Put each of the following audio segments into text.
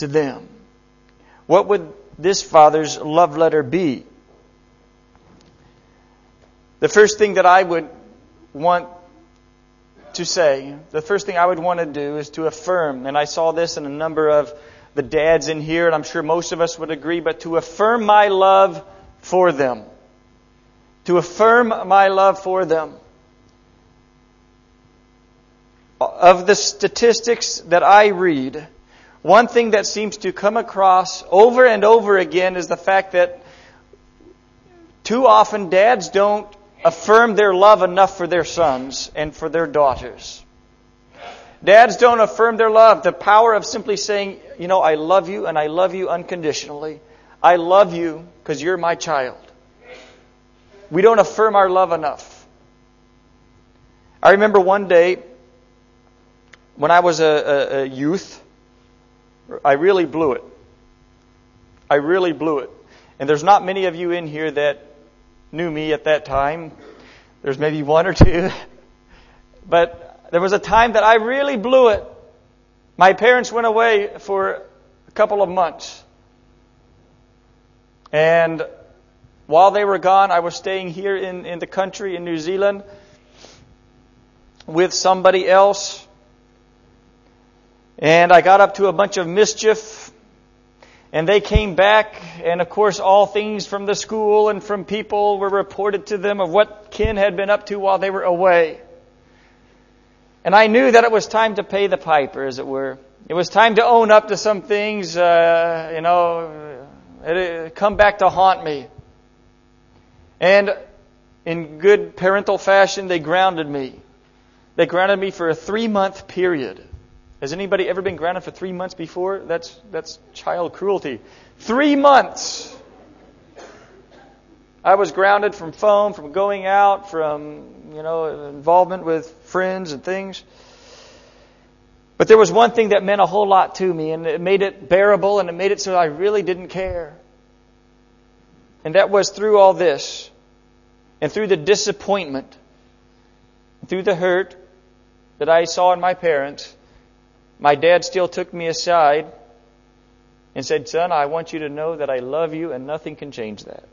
to them. What would this father's love letter be? The first thing that I would want to say, the first thing I would want to do is to affirm, and I saw this in a number of the dads in here, and I'm sure most of us would agree, but to affirm my love for them. To affirm my love for them. Of the statistics that I read, one thing that seems to come across over and over again is the fact that too often dads don't affirm their love enough for their sons and for their daughters. Dads don't affirm their love. The power of simply saying, I love you and I love you unconditionally. I love you because you're my child. We don't affirm our love enough. I remember one day when I was a youth, I really blew it. I really blew it. And there's not many of you in here that knew me at that time. There's maybe one or two. But there was a time that I really blew it. My parents went away for a couple of months. And while they were gone, I was staying here in the country in New Zealand with somebody else. And I got up to a bunch of mischief. And they came back, and of course all things from the school and from people were reported to them of what Ken had been up to while they were away. And I knew that it was time to pay the piper, as it were. It was time to own up to some things, it come back to haunt me. And in good parental fashion, they grounded me. They grounded me for a 3-month period. Has anybody ever been grounded for 3 months before? That's child cruelty. 3 months! I was grounded from phone, from going out, from, involvement with friends and things. But there was one thing that meant a whole lot to me, and it made it bearable, and it made it so I really didn't care. And that was through all this, and through the disappointment, through the hurt that I saw in my parents, my dad still took me aside and said, "Son, I want you to know that I love you and nothing can change that."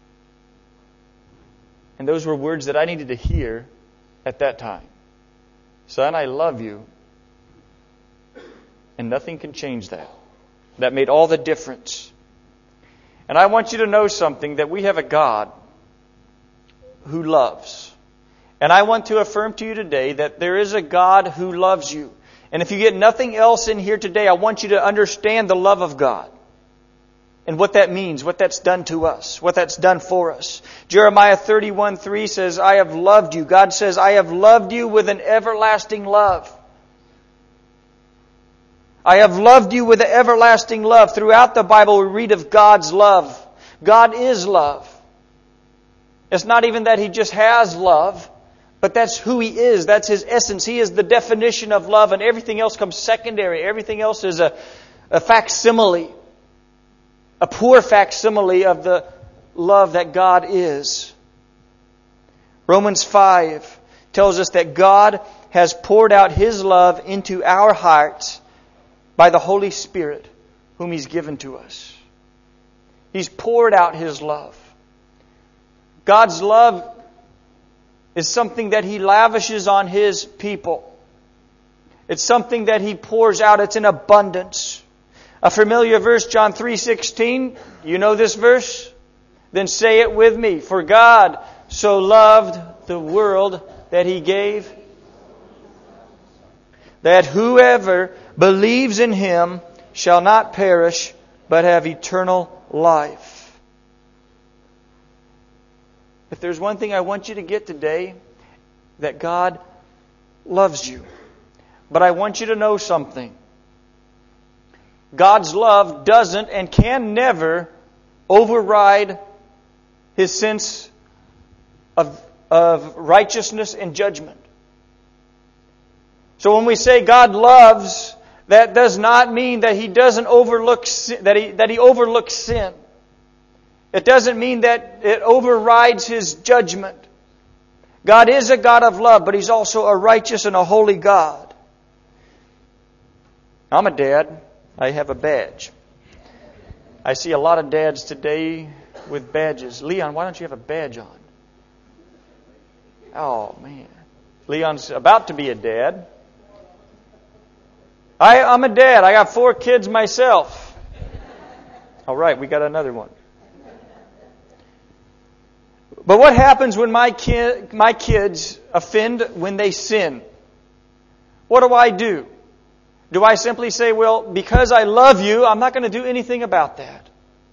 And those were words that I needed to hear at that time. Son, I love you and nothing can change that. That made all the difference. And I want you to know something, that we have a God who loves. And I want to affirm to you today that there is a God who loves you. And if you get nothing else in here today, I want you to understand the love of God. And what that means, what that's done to us, what that's done for us. Jeremiah 31:3 says, I have loved you. God says, I have loved you with an everlasting love. I have loved you with an everlasting love. Throughout the Bible, we read of God's love. God is love. It's not even that He just has love, but that's who He is. That's His essence. He is the definition of love, and everything else comes secondary. Everything else is a facsimile, a poor facsimile of the love that God is. Romans 5 tells us that God has poured out His love into our hearts by the Holy Spirit, whom He's given to us. He's poured out His love. God's love is something that He lavishes on His people. It's something that He pours out. It's in abundance. A familiar verse, John 3:16. You know this verse? Then say it with me. For God so loved the world that He gave, that whoever believes in Him shall not perish, but have eternal life. If there's one thing I want you to get today, that God loves you. But I want you to know something. God's love doesn't and can never override His sense of righteousness and judgment. So when we say God loves, that does not mean that He doesn't overlook sin, that He overlooks sin. It doesn't mean that it overrides His judgment. God is a God of love, but He's also a righteous and a holy God. I'm a dad. I have a badge. I see a lot of dads today with badges. Leon, why don't you have a badge on? Oh, man. Leon's about to be a dad. I'm a dad. I got 4 kids myself. All right, we got another one. But what happens when my kids offend when they sin? What do? Do I simply say, well, because I love you, I'm not going to do anything about that?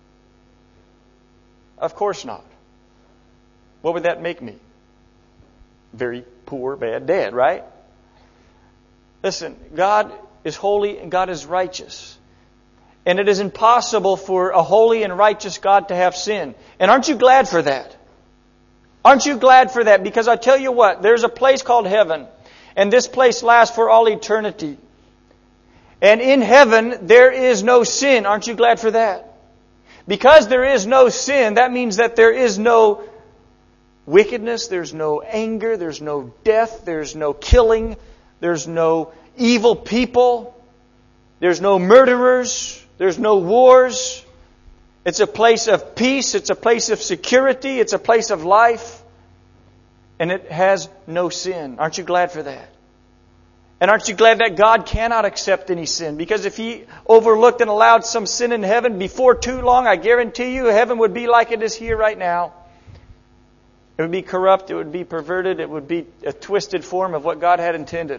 Of course not. What would that make me? Very poor, bad dad, right? Listen, God is holy and God is righteous. And it is impossible for a holy and righteous God to have sin. And aren't you glad for that? Aren't you glad for that? Because I tell you what, there's a place called heaven. And this place lasts for all eternity. And in heaven, there is no sin. Aren't you glad for that? Because there is no sin, that means that there is no wickedness, there's no anger, there's no death, there's no killing, there's no evil people, there's no murderers, there's no wars. It's a place of peace, it's a place of security, it's a place of life, and it has no sin. Aren't you glad for that? And aren't you glad that God cannot accept any sin? Because if He overlooked and allowed some sin in heaven, before too long, I guarantee you, heaven would be like it is here right now. It would be corrupt, it would be perverted, it would be a twisted form of what God had intended.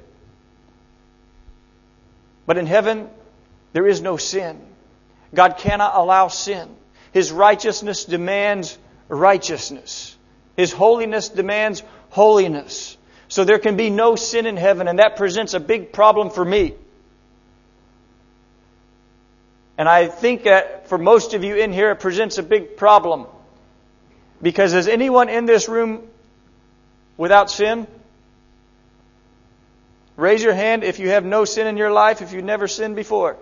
But in heaven, there is no sin. God cannot allow sin. His righteousness demands righteousness. His holiness demands holiness. So there can be no sin in heaven, and that presents a big problem for me. And I think that for most of you in here, it presents a big problem. Because is anyone in this room without sin? Raise your hand if you have no sin in your life, if you've never sinned before.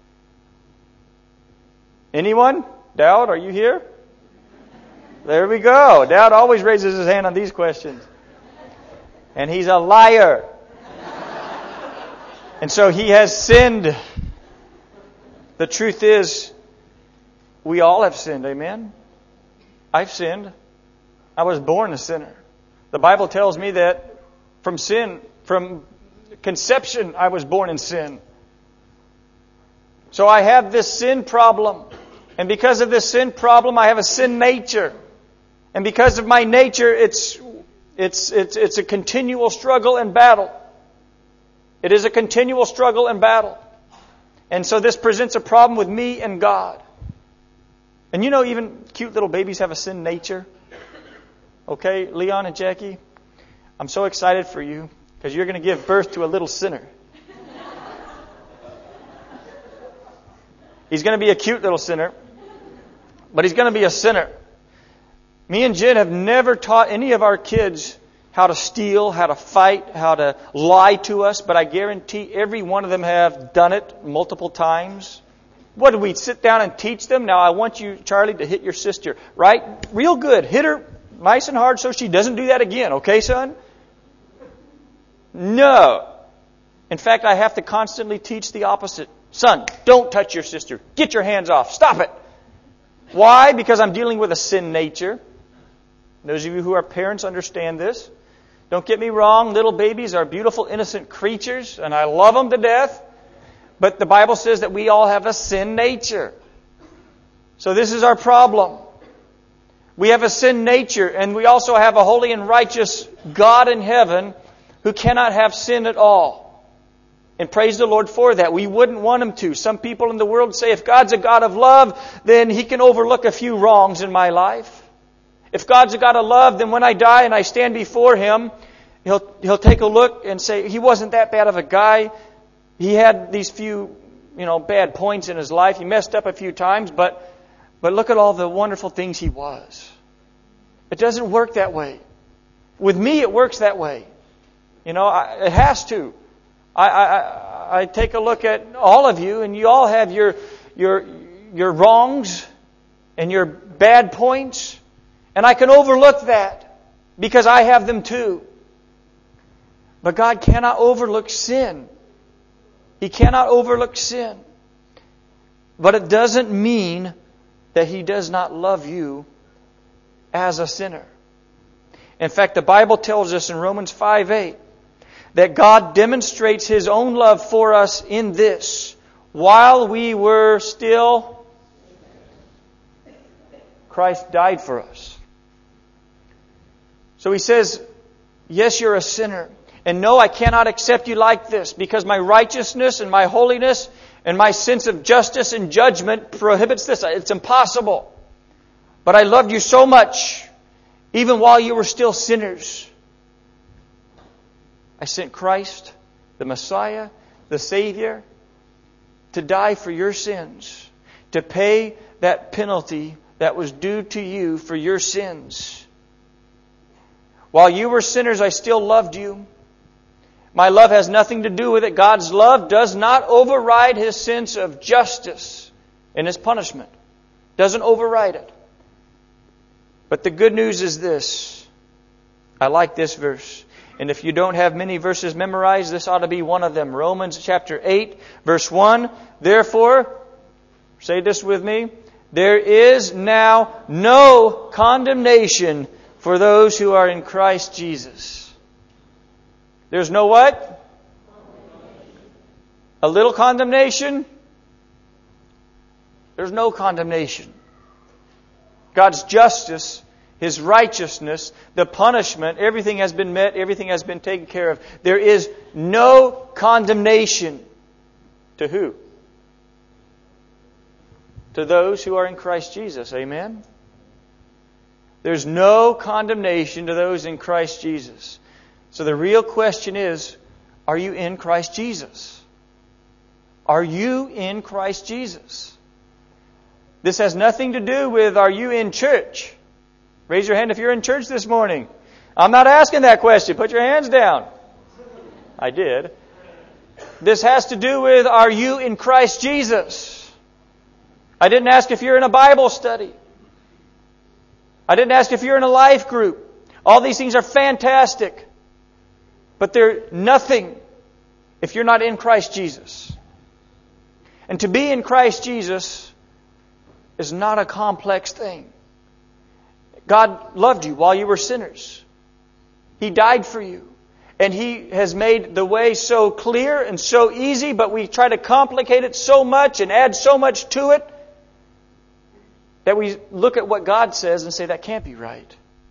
Anyone? Dowd, are you here? There we go. Dowd always raises his hand on these questions. And he's a liar. And so he has sinned. The truth is, we all have sinned, amen? I've sinned. I was born a sinner. The Bible tells me that from conception, I was born in sin. So I have this sin problem. And because of this sin problem, I have a sin nature. And because of my nature, it's a continual struggle and battle. It is a continual struggle and battle. And so this presents a problem with me and God. And you know, even cute little babies have a sin nature. Okay, Leon and Jackie, I'm so excited for you because you're going to give birth to a little sinner. He's going to be a cute little sinner, but he's going to be a sinner. Me and Jen have never taught any of our kids how to steal, how to fight, how to lie to us, but I guarantee every one of them have done it multiple times. What, do we sit down and teach them? Now I want you, Charlie, to hit your sister, right? Real good. Hit her nice and hard so she doesn't do that again. Okay, son? No. In fact, I have to constantly teach the opposite. Son, don't touch your sister. Get your hands off. Stop it. Why? Because I'm dealing with a sin nature. Those of you who are parents understand this. Don't get me wrong. Little babies are beautiful, innocent creatures, and I love them to death. But the Bible says that we all have a sin nature. So this is our problem. We have a sin nature, and we also have a holy and righteous God in heaven who cannot have sin at all. And praise the Lord for that. We wouldn't want Him to. Some people in the world say if God's a God of love, then He can overlook a few wrongs in my life. If God's a God of love, then when I die and I stand before Him, He'll take a look and say, He wasn't that bad of a guy. He had these few, bad points in His life. He messed up a few times, but look at all the wonderful things He was. It doesn't work that way. With me, it works that way. It has to. I take a look at all of you, and you all have your wrongs and your bad points, and I can overlook that because I have them too. But God cannot overlook sin. He cannot overlook sin. But it doesn't mean that He does not love you as a sinner. In fact, the Bible tells us in Romans 5:8 that God demonstrates His own love for us in this: while we were still, Christ died for us. So He says, yes, you're a sinner. And no, I cannot accept you like this, because my righteousness and my holiness and my sense of justice and judgment prohibits this. It's impossible. But I loved you so much, even while you were still sinners. I sent Christ, the Messiah, the Savior, to die for your sins, to pay that penalty that was due to you for your sins. While you were sinners, I still loved you. My love has nothing to do with it. God's love does not override His sense of justice and His punishment. Doesn't override it. But the good news is this. I like this verse. And if you don't have many verses memorized, this ought to be one of them. Romans chapter 8, verse 1. Therefore, say this with me, there is now no condemnation for those who are in Christ Jesus. There's no what? A little condemnation? There's no condemnation. God's justice, His righteousness, the punishment, everything has been met, everything has been taken care of. There is no condemnation. To who? To those who are in Christ Jesus. Amen? There's no condemnation to those in Christ Jesus. So the real question is, are you in Christ Jesus? Are you in Christ Jesus? This has nothing to do with, are you in church? Raise your hand if you're in church this morning. I'm not asking that question. Put your hands down. I did. This has to do with, are you in Christ Jesus? I didn't ask if you're in a Bible study. I didn't ask if you're in a life group. All these things are fantastic. But they're nothing if you're not in Christ Jesus. And to be in Christ Jesus is not a complex thing. God loved you while you were sinners. He died for you. And He has made the way so clear and so easy, but we try to complicate it so much and add so much to it that we look at what God says and say, that can't be right.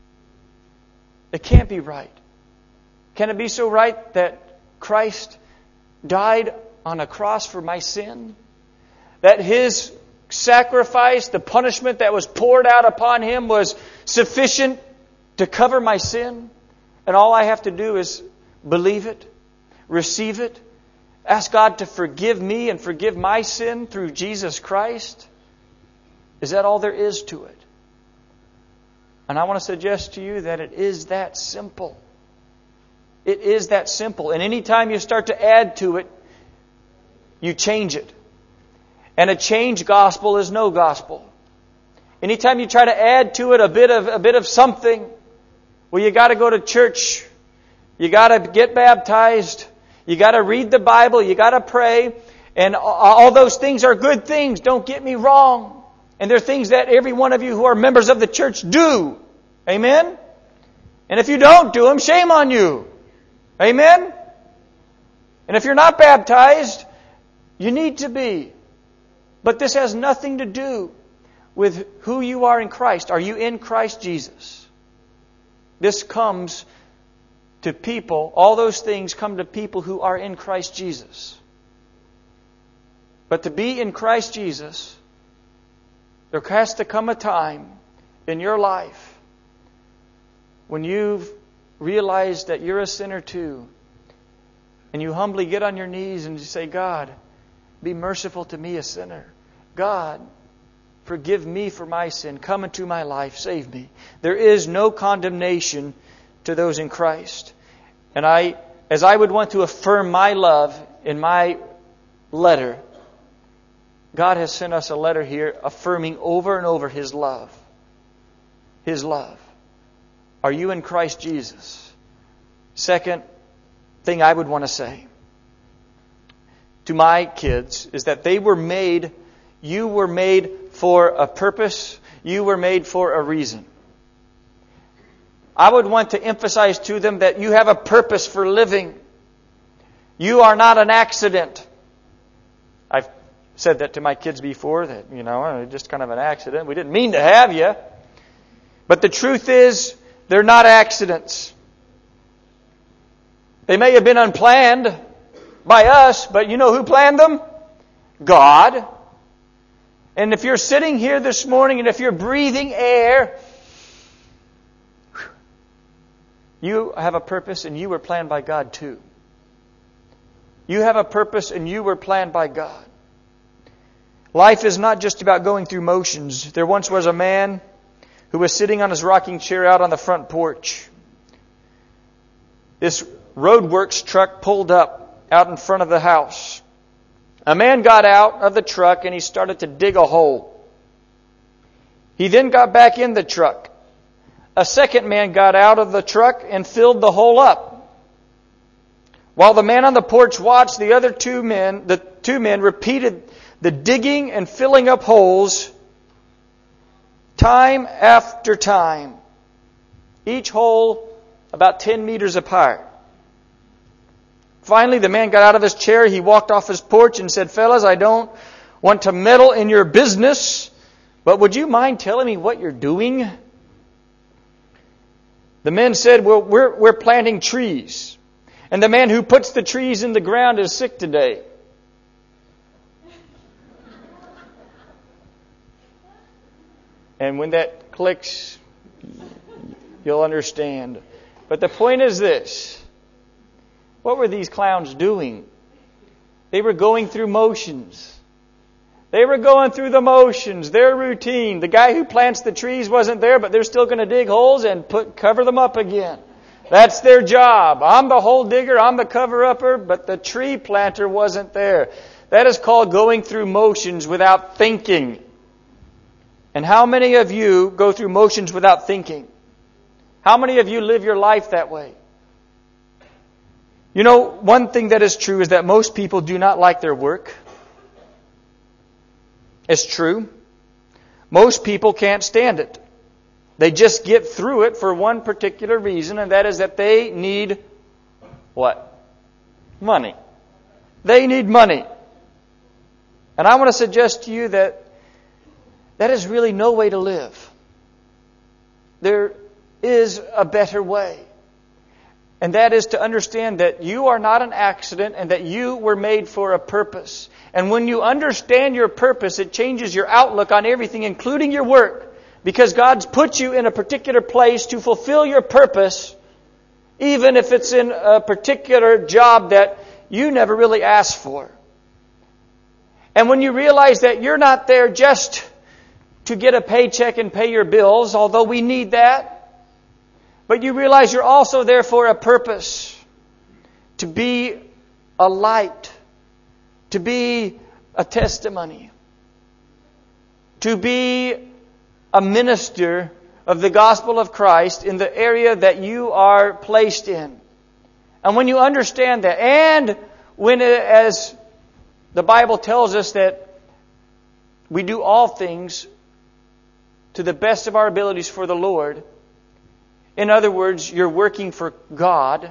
It can't be right. Can it be so right that Christ died on a cross for my sin? That His sacrifice, the punishment that was poured out upon Him, was sufficient to cover my sin? And all I have to do is believe it, receive it, ask God to forgive me and forgive my sin through Jesus Christ? Is that all there is to it? And I want to suggest to you that it is that simple. It is that simple. And any time you start to add to it, you change it. And a changed gospel is no gospel. Anytime you try to add to it a bit of something, well, you got to go to church, you got to get baptized, you got to read the Bible, you got to pray, and all those things are good things. Don't get me wrong. And they're things that every one of you who are members of the church do. Amen? And if you don't do them, shame on you. Amen? And if you're not baptized, you need to be. But this has nothing to do with who you are in Christ. Are you in Christ Jesus? This comes to people, all those things come to people who are in Christ Jesus. But to be in Christ Jesus, there has to come a time in your life when you've realized that you're a sinner too, and you humbly get on your knees and you say, God, be merciful to me, a sinner. God, forgive me for my sin. Come into my life. Save me. There is no condemnation to those in Christ. And as I would want to affirm my love in my letter, God has sent us a letter here affirming over and over His love. His love. Are you in Christ Jesus? Second thing I would want to say to my kids is that they were made You were made for a purpose. You were made for a reason. I would want to emphasize to them that you have a purpose for living. You are not an accident. I've said that to my kids before, that, just kind of an accident. We didn't mean to have you. But the truth is, they're not accidents. They may have been unplanned by us, but you know who planned them? God. And if you're sitting here this morning and if you're breathing air, you have a purpose and you were planned by God too. You have a purpose and you were planned by God. Life is not just about going through motions. There once was a man who was sitting on his rocking chair out on the front porch. This roadworks truck pulled up out in front of the house. A man got out of the truck and he started to dig a hole. He then got back in the truck. A second man got out of the truck and filled the hole up. While the man on the porch watched, the two men repeated the digging and filling up holes time after time. Each hole about 10 meters apart. Finally, the man got out of his chair. He walked off his porch and said, "Fellas, I don't want to meddle in your business, but would you mind telling me what you're doing?" The men said, "Well, we're planting trees. And the man who puts the trees in the ground is sick today." And when that clicks, you'll understand. But the point is this. What were these clowns doing? They were going through motions. They were going through the motions, their routine. The guy who plants the trees wasn't there, but they're still going to dig holes and cover them up again. That's their job. I'm the hole digger, I'm the cover-upper, but the tree planter wasn't there. That is called going through motions without thinking. And how many of you go through motions without thinking? How many of you live your life that way? You know, one thing that is true is that most people do not like their work. It's true. Most people can't stand it. They just get through it for one particular reason, and that is that they need what? Money. They need money. And I want to suggest to you that that is really no way to live. There is a better way. And that is to understand that you are not an accident and that you were made for a purpose. And when you understand your purpose, it changes your outlook on everything, including your work. Because God's put you in a particular place to fulfill your purpose, even if it's in a particular job that you never really asked for. And when you realize that you're not there just to get a paycheck and pay your bills, although we need that, but you realize you're also there for a purpose. To be a light. To be a testimony. To be a minister of the gospel of Christ in the area that you are placed in. And when you understand that, and when, as the Bible tells us that we do all things to the best of our abilities for the Lord, in other words, you're working for God,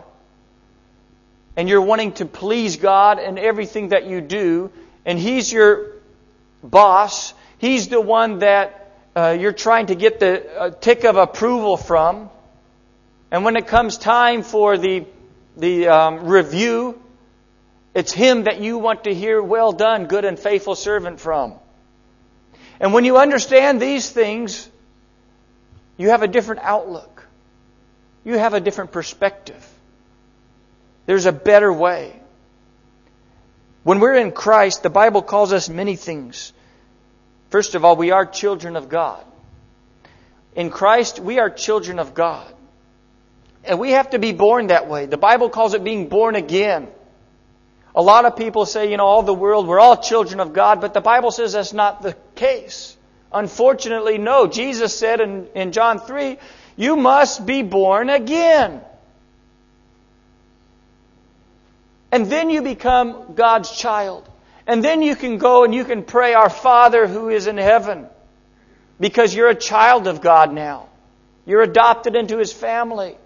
and you're wanting to please God in everything that you do, and He's your boss. He's the one that you're trying to get the tick of approval from. And when it comes time for the review, it's Him that you want to hear, "Well done, good and faithful servant," from. And when you understand these things, you have a different outlook. You have a different perspective. There's a better way. When we're in Christ, the Bible calls us many things. First of all, we are children of God. In Christ, we are children of God. And we have to be born that way. The Bible calls it being born again. A lot of people say, all the world, we're all children of God, but the Bible says that's not the case. Unfortunately, no. Jesus said in John 3, you must be born again. And then you become God's child. And then you can go and you can pray, Our Father who is in heaven, because you're a child of God now. You're adopted into His family.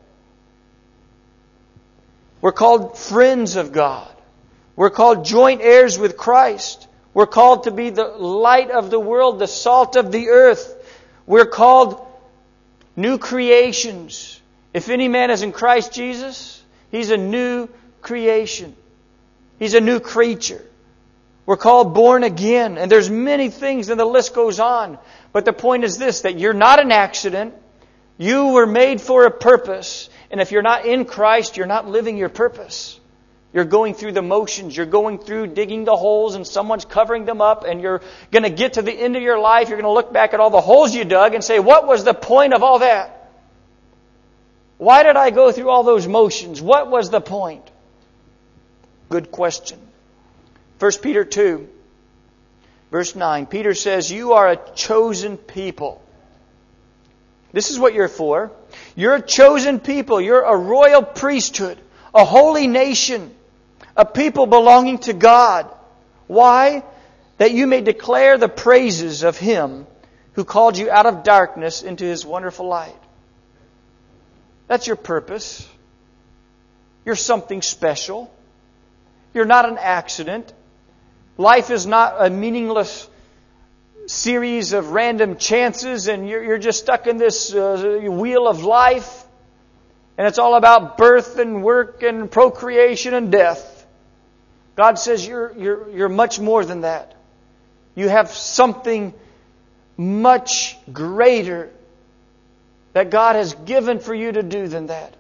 We're called friends of God. We're called joint heirs with Christ. We're called to be the light of the world, the salt of the earth. We're called new creations. If any man is in Christ Jesus, he's a new creation. He's a new creature. We're called born again. And there's many things and the list goes on. But the point is this, that you're not an accident. You were made for a purpose. And if you're not in Christ, you're not living your purpose. You're going through the motions. You're going through digging the holes and someone's covering them up. And you're going to get to the end of your life. You're going to look back at all the holes you dug and say, what was the point of all that? Why did I go through all those motions? What was the point? Good question. 1 Peter 2, verse 9. Peter says, you are a chosen people. This is what you're for. You're a chosen people. You're a royal priesthood, a holy nation, a people belonging to God. Why? That you may declare the praises of Him who called you out of darkness into His wonderful light. That's your purpose. You're something special. You're not an accident. Life is not a meaningless series of random chances and you're just stuck in this wheel of life. And it's all about birth and work and procreation and death. God says you're much more than that. You have something much greater that God has given for you to do than that.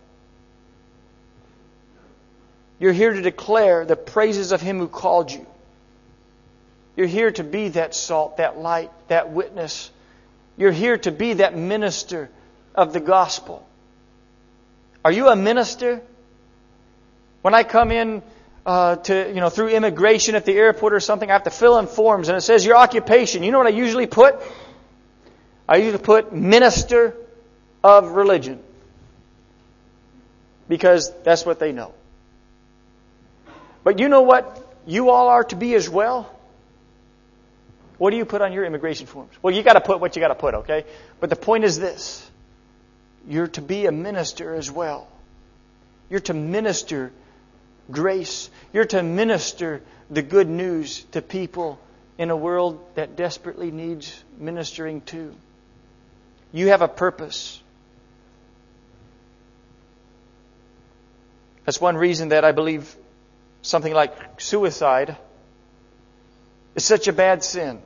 You're here to declare the praises of Him who called you. You're here to be that salt, that light, that witness. You're here to be that minister of the gospel. Are you a minister? When I come in through immigration at the airport or something, I have to fill in forms and it says your occupation. You know what I usually put? I usually put minister of religion. Because that's what they know. But you know what you all are to be as well? What do you put on your immigration forms? Well, you got to put what you got to put, okay? But the point is this. You're to be a minister as well. You're to minister grace. You're to minister the good news to people in a world that desperately needs ministering to. You have a purpose. That's one reason that I believe something like suicide is such a bad sin.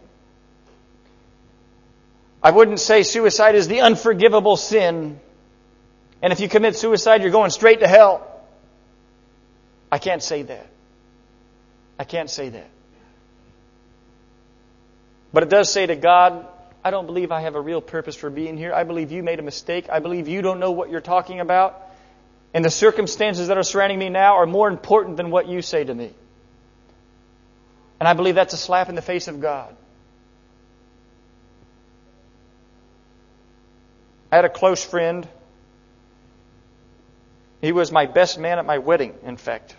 I wouldn't say suicide is the unforgivable sin. And if you commit suicide, you're going straight to hell. I can't say that. I can't say that. But it does say to God, I don't believe I have a real purpose for being here. I believe you made a mistake. I believe you don't know what you're talking about. And the circumstances that are surrounding me now are more important than what you say to me. And I believe that's a slap in the face of God. I had a close friend. He was my best man at my wedding, in fact.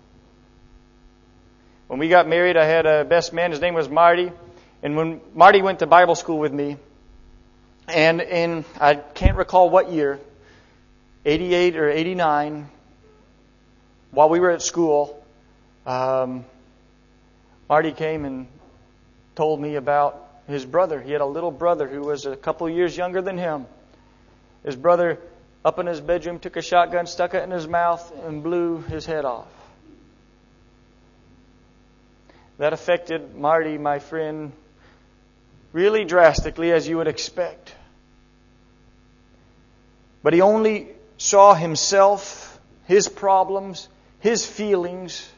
When we got married, I had a best man. His name was Marty. And when Marty went to Bible school with me, and in, I can't recall what year, 88 or 89, while we were at school, Marty came and told me about his brother. He had a little brother who was a couple years younger than him. His brother, up in his bedroom, took a shotgun, stuck it in his mouth, and blew his head off. That affected Marty, my friend, really drastically, as you would expect. But he only saw himself, his problems, his feelings.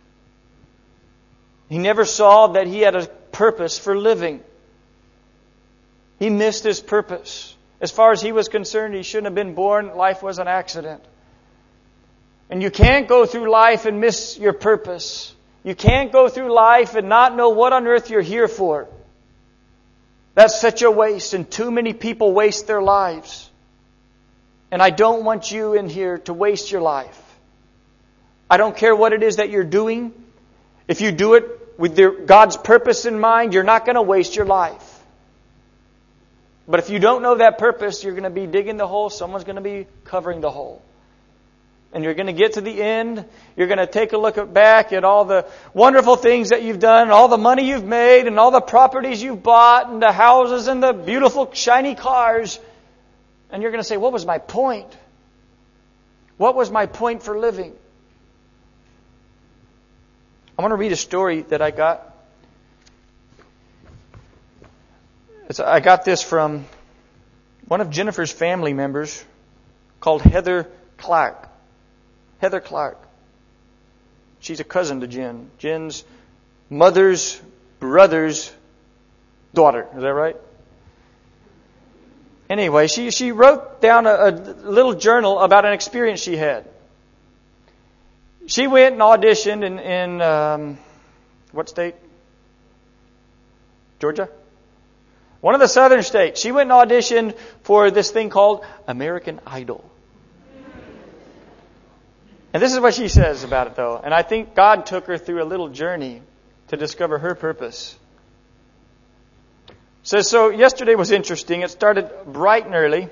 He never saw that he had a purpose for living. He missed his purpose. As far as he was concerned, he shouldn't have been born. Life was an accident. And you can't go through life and miss your purpose. You can't go through life and not know what on earth you're here for. That's such a waste, and too many people waste their lives. And I don't want you in here to waste your life. I don't care what it is that you're doing. If you do it God's purpose in mind, you're not going to waste your life. But if you don't know that purpose, you're going to be digging the hole, someone's going to be covering the hole. And you're going to get to the end, you're going to take a look back at all the wonderful things that you've done, and all the money you've made, and all the properties you've bought, and the houses, and the beautiful shiny cars. And you're going to say, what was my point? What was my point for living? I want to read a story that I got. I got this from one of Jennifer's family members called Heather Clark. Heather Clark. She's a cousin to Jen. Jen's mother's brother's daughter. Is that right? Anyway, she wrote down a little journal about an experience she had. She went and auditioned in what state? Georgia? One of the southern states. She went and auditioned for this thing called American Idol. And this is what she says about it, though. And I think God took her through a little journey to discover her purpose. It says, so yesterday was interesting. It started bright and early.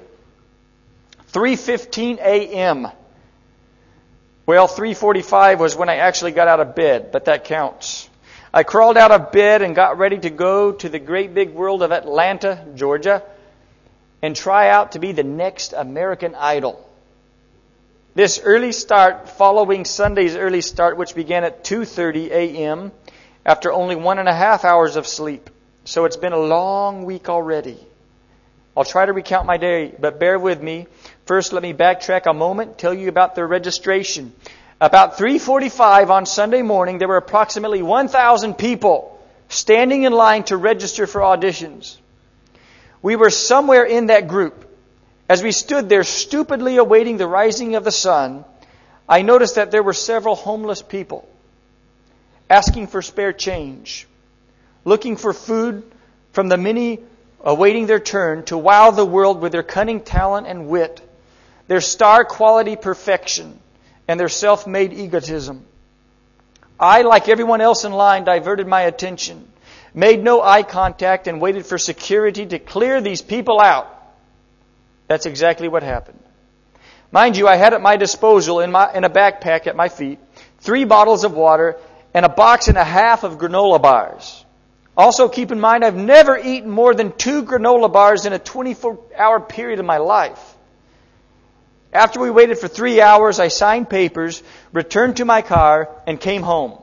3:15 a.m. Well, 3:45 was when I actually got out of bed, but that counts. I crawled out of bed and got ready to go to the great big world of Atlanta, Georgia, and try out to be the next American Idol. This early start, following Sunday's early start, which began at 2:30 a.m., after only 1.5 hours of sleep. So it's been a long week already. I'll try to recount my day, but bear with me. First, let me backtrack a moment, tell you about the registration. About 3:45 on Sunday morning, there were approximately 1,000 people standing in line to register for auditions. We were somewhere in that group. As we stood there stupidly awaiting the rising of the sun, I noticed that there were several homeless people asking for spare change, looking for food from the many awaiting their turn to wow the world with their cunning talent and wit, their star quality perfection, and their self-made egotism. I, like everyone else in line, diverted my attention, made no eye contact, and waited for security to clear these people out. That's exactly what happened. Mind you, I had at my disposal in a backpack at my feet 3 bottles of water and a box and a half of granola bars. Also keep in mind, I've never eaten more than 2 granola bars in a 24-hour period of my life. After we waited for 3 hours, I signed papers, returned to my car, and came home.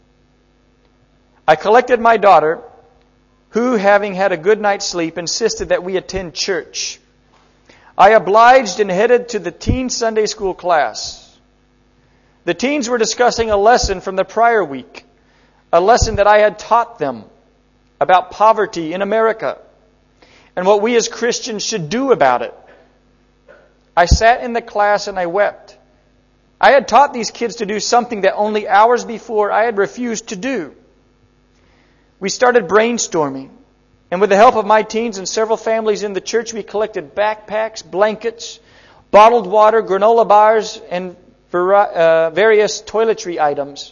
I collected my daughter, who, having had a good night's sleep, insisted that we attend church. I obliged and headed to the teen Sunday school class. The teens were discussing a lesson from the prior week, a lesson that I had taught them about poverty in America and what we as Christians should do about it. I sat in the class and I wept. I had taught these kids to do something that only hours before I had refused to do. We started brainstorming. And with the help of my teens and several families in the church, we collected backpacks, blankets, bottled water, granola bars, and various toiletry items.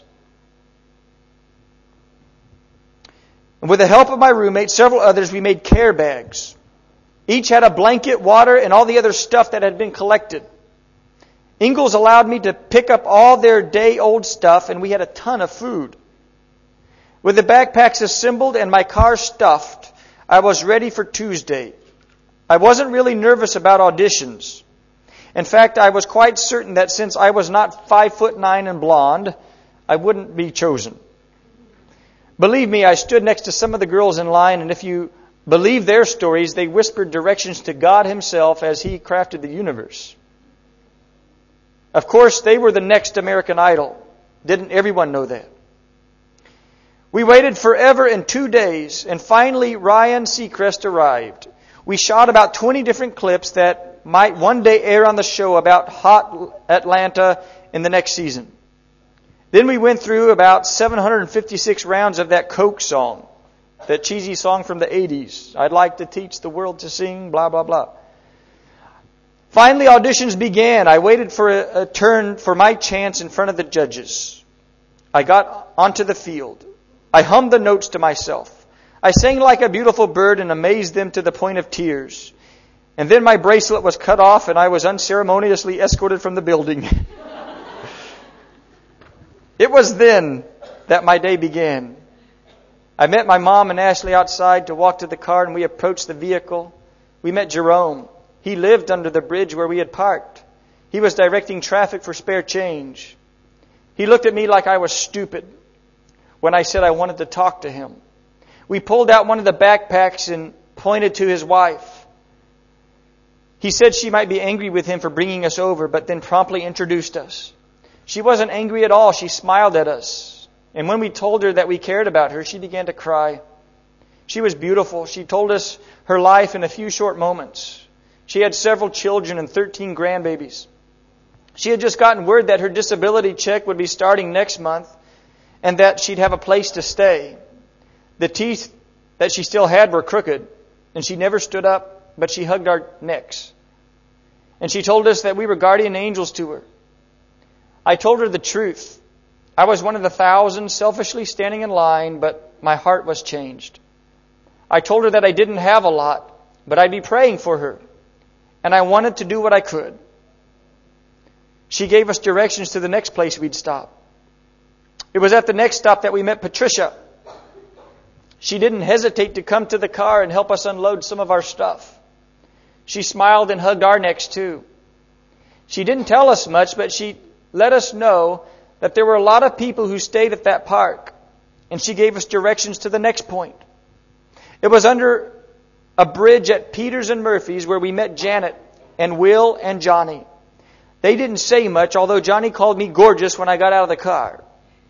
And with the help of my roommate, several others, we made care bags. Each had a blanket, water, and all the other stuff that had been collected. Ingalls allowed me to pick up all their day-old stuff, and we had a ton of food. With the backpacks assembled and my car stuffed, I was ready for Tuesday. I wasn't really nervous about auditions. In fact, I was quite certain that since I was not 5'9" and blonde, I wouldn't be chosen. Believe me, I stood next to some of the girls in line, and if you believe their stories, they whispered directions to God Himself as He crafted the universe. Of course, they were the next American Idol. Didn't everyone know that? We waited forever and 2 days, and finally Ryan Seacrest arrived. We shot about 20 different clips that might one day air on the show about hot Atlanta in the next season. Then we went through about 756 rounds of that Coke song, that cheesy song from the 80s. I'd like to teach the world to sing, blah, blah, blah. Finally, auditions began. I waited for a turn for my chance in front of the judges. I got onto the field. I hummed the notes to myself. I sang like a beautiful bird and amazed them to the point of tears. And then my bracelet was cut off and I was unceremoniously escorted from the building. It was then that my day began. I met my mom and Ashley outside to walk to the car, and we approached the vehicle. We met Jerome. He lived under the bridge where we had parked. He was directing traffic for spare change. He looked at me like I was stupid when I said I wanted to talk to him. We pulled out one of the backpacks and pointed to his wife. He said she might be angry with him for bringing us over, but then promptly introduced us. She wasn't angry at all. She smiled at us. And when we told her that we cared about her, she began to cry. She was beautiful. She told us her life in a few short moments. She had several children and 13 grandbabies. She had just gotten word that her disability check would be starting next month and that she'd have a place to stay. The teeth that she still had were crooked, and she never stood up, but she hugged our necks. And she told us that we were guardian angels to her. I told her the truth. I was one of the thousands selfishly standing in line, but my heart was changed. I told her that I didn't have a lot, but I'd be praying for her, and I wanted to do what I could. She gave us directions to the next place we'd stop. It was at the next stop that we met Patricia. She didn't hesitate to come to the car and help us unload some of our stuff. She smiled and hugged our necks too. She didn't tell us much, but she let us know that there were a lot of people who stayed at that park, and she gave us directions to the next point. It was under a bridge at Peters and Murphy's where we met Janet and Will and Johnny. They didn't say much, although Johnny called me gorgeous when I got out of the car.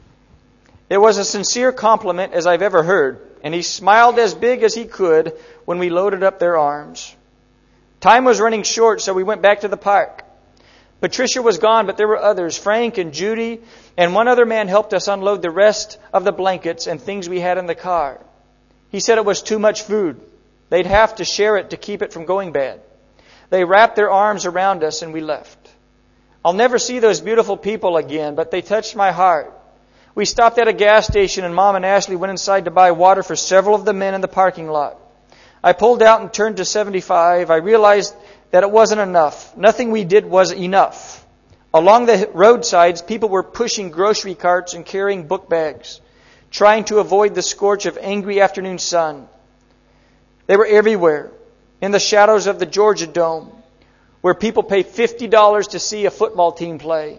It was a sincere compliment as I've ever heard, and he smiled as big as he could when we loaded up their arms. Time was running short, so we went back to the park. Patricia was gone, but there were others. Frank and Judy and one other man helped us unload the rest of the blankets and things we had in the car. He said it was too much food. They'd have to share it to keep it from going bad. They wrapped their arms around us and we left. I'll never see those beautiful people again, but they touched my heart. We stopped at a gas station and Mom and Ashley went inside to buy water for several of the men in the parking lot. I pulled out and turned to 75. I realized that it wasn't enough. Nothing we did was enough. Along the roadsides, people were pushing grocery carts and carrying book bags, trying to avoid the scorch of angry afternoon sun. They were everywhere, in the shadows of the Georgia Dome, where people pay $50 to see a football team play,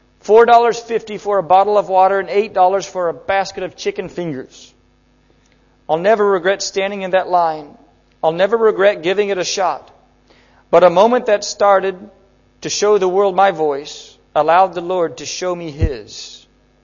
$4.50 for a bottle of water, and $8 for a basket of chicken fingers. I'll never regret standing in that line. I'll never regret giving it a shot. But a moment that started to show the world my voice allowed the Lord to show me His.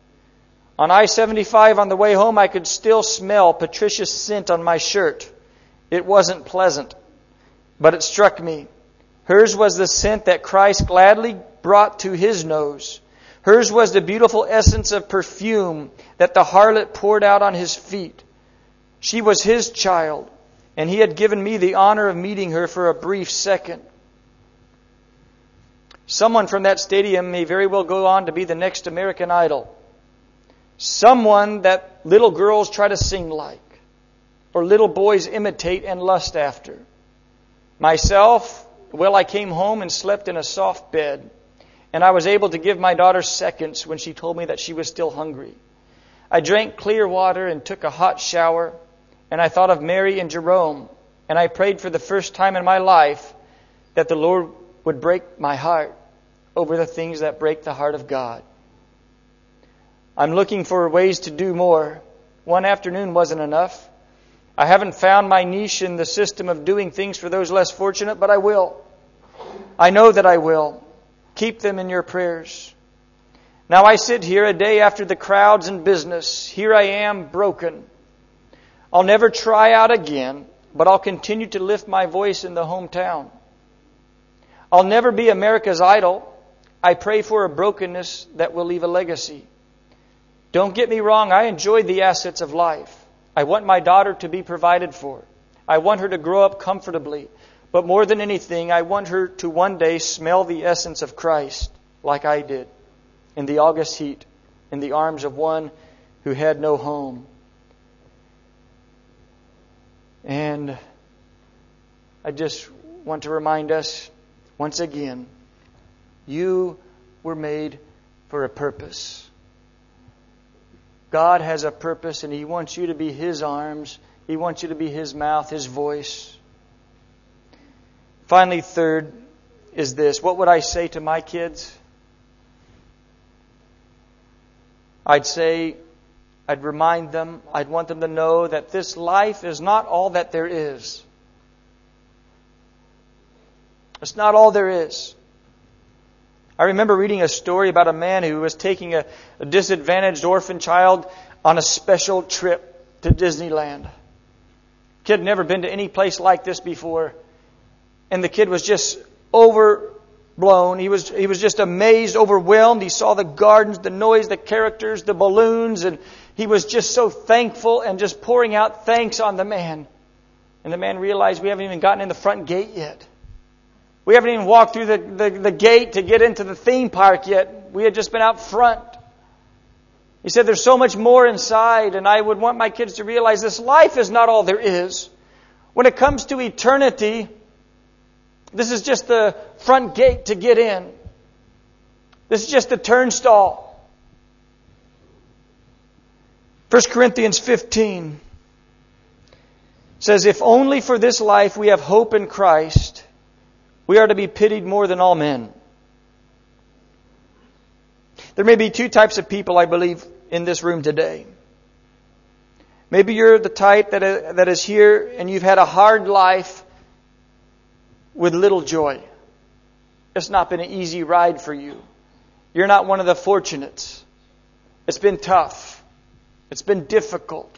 On I-75 on the way home, I could still smell Patricia's scent on my shirt. It wasn't pleasant, but it struck me. Hers was the scent that Christ gladly brought to His nose. Hers was the beautiful essence of perfume that the harlot poured out on His feet. She was His child, and He had given me the honor of meeting her for a brief second. Someone from that stadium may very well go on to be the next American Idol. Someone that little girls try to sing like, or little boys imitate and lust after. Myself, well, I came home and slept in a soft bed, and I was able to give my daughter seconds when she told me that she was still hungry. I drank clear water and took a hot shower, and I thought of Mary and Jerome, and I prayed for the first time in my life that the Lord would break my heart over the things that break the heart of God. I'm looking for ways to do more. One afternoon wasn't enough. I haven't found my niche in the system of doing things for those less fortunate, but I will. I know that I will. Keep them in your prayers. Now I sit here a day after the crowds and business. Here I am, broken. I'll never try out again, but I'll continue to lift my voice in the hometown. I'll never be America's idol. I pray for a brokenness that will leave a legacy. Don't get me wrong, I enjoy the assets of life. I want my daughter to be provided for. I want her to grow up comfortably. But more than anything, I want her to one day smell the essence of Christ like I did in the August heat, in the arms of one who had no home. And I just want to remind us once again, you were made for a purpose. God has a purpose, and He wants you to be His arms. He wants you to be His mouth, His voice. Finally, third is this. What would I say to my kids? I'd remind them, I'd want them to know that this life is not all that there is. It's not all there is. I remember reading a story about a man who was taking a disadvantaged orphan child on a special trip to Disneyland. Kid had never been to any place like this before. And the kid was just overblown. He was just amazed, overwhelmed. He saw the gardens, the noise, the characters, the balloons, and he was just so thankful and just pouring out thanks on the man. And the man realized, we haven't even gotten in the front gate yet. We haven't even walked through the gate to get into the theme park yet. We had just been out front. He said, there's so much more inside, and I would want my kids to realize this life is not all there is. When it comes to eternity, this is just the front gate to get in. This is just the turnstile. 1 Corinthians 15 says, if only for this life we have hope in Christ, we are to be pitied more than all men. There may be two types of people, I believe, in this room today. Maybe you're the type that is here and you've had a hard life with little joy. It's not been an easy ride for you. You're not one of the fortunates. It's been tough. It's been difficult.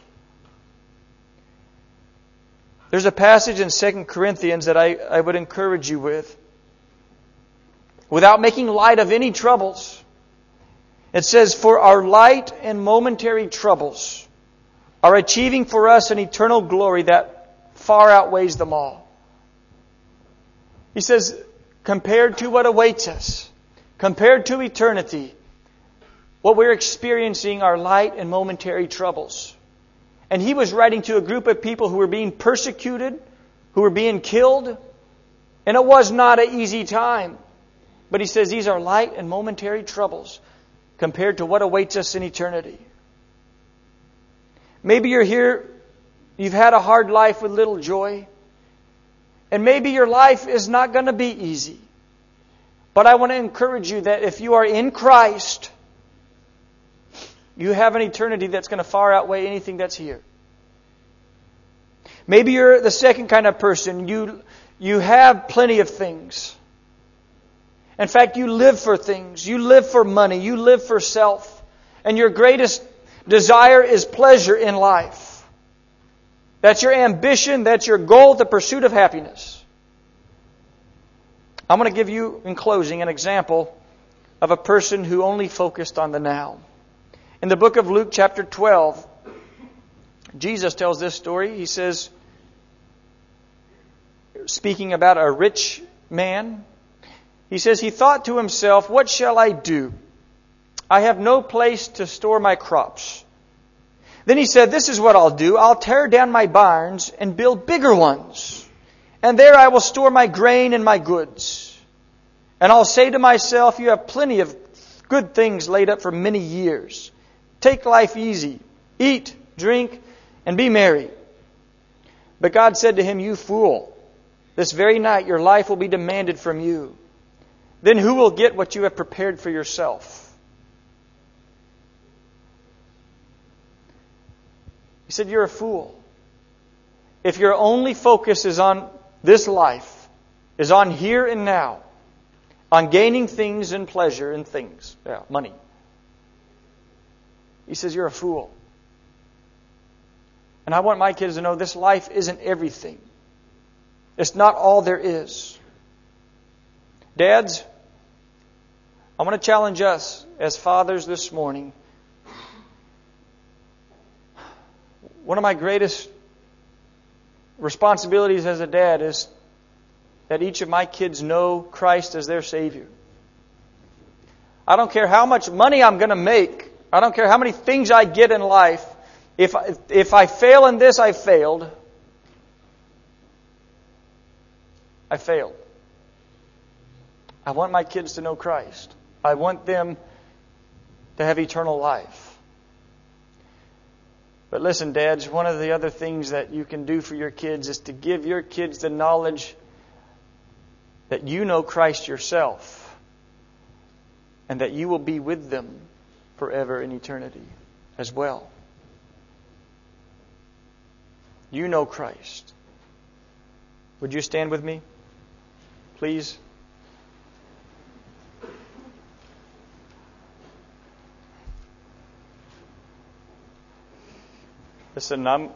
There's a passage in 2 Corinthians that I would encourage you with. Without making light of any troubles. It says, for our light and momentary troubles are achieving for us an eternal glory that far outweighs them all. He says, compared to what awaits us, compared to eternity, what we're experiencing are light and momentary troubles. And he was writing to a group of people who were being persecuted, who were being killed. And it was not an easy time. But he says these are light and momentary troubles compared to what awaits us in eternity. Maybe you're here, you've had a hard life with little joy. And maybe your life is not going to be easy. But I want to encourage you that if you are in Christ, you have an eternity that's going to far outweigh anything that's here. Maybe you're the second kind of person. You have plenty of things. In fact, you live for things. You live for money. You live for self. And your greatest desire is pleasure in life. That's your ambition. That's your goal, the pursuit of happiness. I'm going to give you, in closing, an example of a person who only focused on the now. In the book of Luke chapter 12, Jesus tells this story. He says, speaking about a rich man, he says, he thought to himself, what shall I do? I have no place to store my crops. Then he said, this is what I'll do. I'll tear down my barns and build bigger ones. And there I will store my grain and my goods. And I'll say to myself, you have plenty of good things laid up for many years. Take life easy. Eat, drink, and be merry. But God said to him, you fool, this very night your life will be demanded from you. Then who will get what you have prepared for yourself? He said, you're a fool. If your only focus is on this life, is on here and now, on gaining things and pleasure and things, money. He says, you're a fool. And I want my kids to know this life isn't everything. It's not all there is. Dads, I want to challenge us as fathers this morning. One of my greatest responsibilities as a dad is that each of my kids know Christ as their Savior. I don't care how much money I'm going to make. I don't care how many things I get in life. If I fail in this, I failed. I failed. I want my kids to know Christ. I want them to have eternal life. But listen, dads, one of the other things that you can do for your kids is to give your kids the knowledge that you know Christ yourself and that you will be with them forever in eternity as well. You know Christ. Would you stand with me, please? Listen, I'm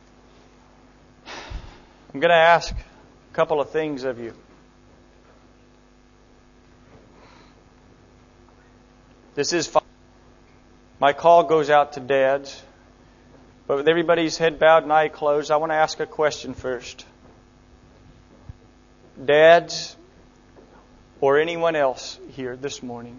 going to ask a couple of things of you. This is my call goes out to dads, but with everybody's head bowed and eye closed, I want to ask a question first. Dads, or anyone else here this morning.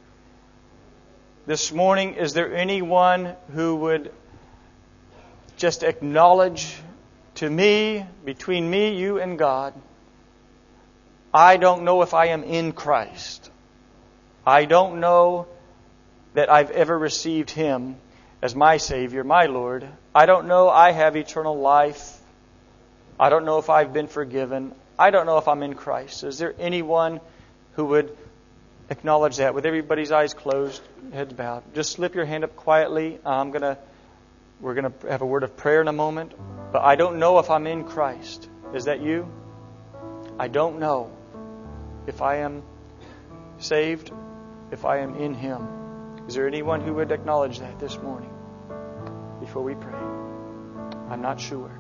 This morning, is there anyone who would just acknowledge to me, between me, you, and God, I don't know if I am in Christ. I don't know that I've ever received Him as my Savior, my Lord. I don't know I have eternal life. I don't know if I've been forgiven. I don't know if I'm in Christ. Is there anyone who would acknowledge that with everybody's eyes closed, heads bowed? Just slip your hand up quietly. We're going to have a word of prayer in a moment. But I don't know if I'm in Christ. Is that you? I don't know if I am saved, if I am in Him. Is there anyone who would acknowledge that this morning before we pray? I'm not sure.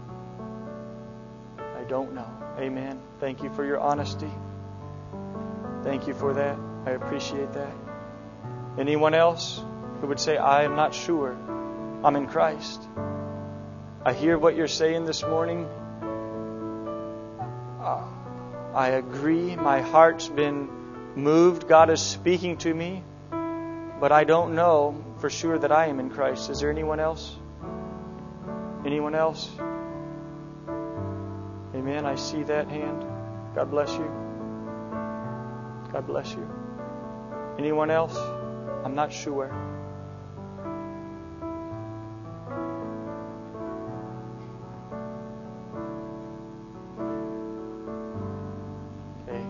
I don't know. Amen. Thank you for your honesty. Thank you for that. I appreciate that. Anyone else who would say, I am not sure I'm in Christ? I hear what you're saying this morning. I agree. My heart's been moved. God is speaking to me. But I don't know for sure that I am in Christ. Is there anyone else? Anyone else? Amen. I see that hand. God bless you. God bless you. Anyone else? I'm not sure. Okay.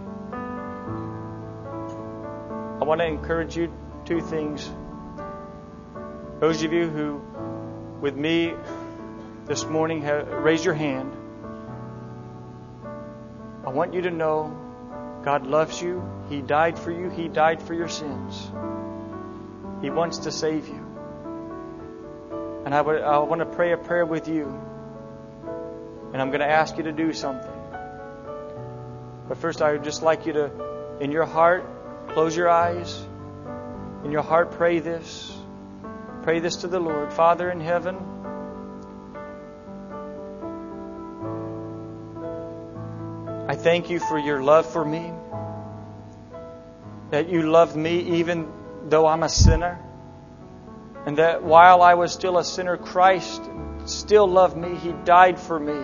I want to encourage you two things. Those of you who, with me this morning, raise your hand. I want you to know God loves you. He died for you. He died for your sins. He wants to save you. And I want to pray a prayer with you. And I'm going to ask you to do something. But first, I would just like you to, in your heart, close your eyes. In your heart, pray this. Pray this to the Lord. Father in heaven, I thank you for your love for me. That you loved me even though I'm a sinner. And that while I was still a sinner, Christ still loved me. He died for me.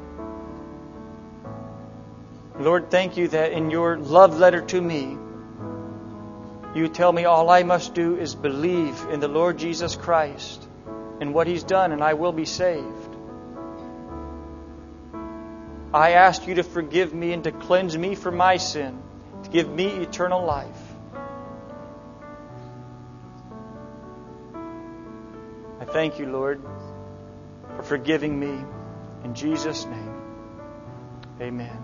Lord, thank you that in your love letter to me, you tell me all I must do is believe in the Lord Jesus Christ and what He's done, and I will be saved. I ask you to forgive me and to cleanse me from my sin, to give me eternal life. I thank you, Lord, for forgiving me. In Jesus' name, amen.